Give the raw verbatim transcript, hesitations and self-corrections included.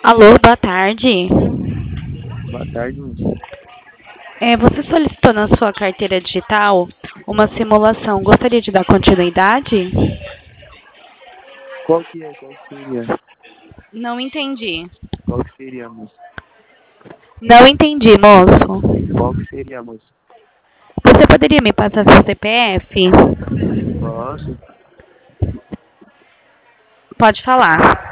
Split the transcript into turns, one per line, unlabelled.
Alô, boa tarde.
Boa tarde, moço.
É, você solicitou na sua carteira digital uma simulação. Gostaria de dar continuidade?
Qual que é? Qual que seria?
Não entendi.
Qual que seria, moço?
Não entendi, moço.
Qual que seria, moço?
Você poderia me passar seu C P F?
Posso?
Pode falar.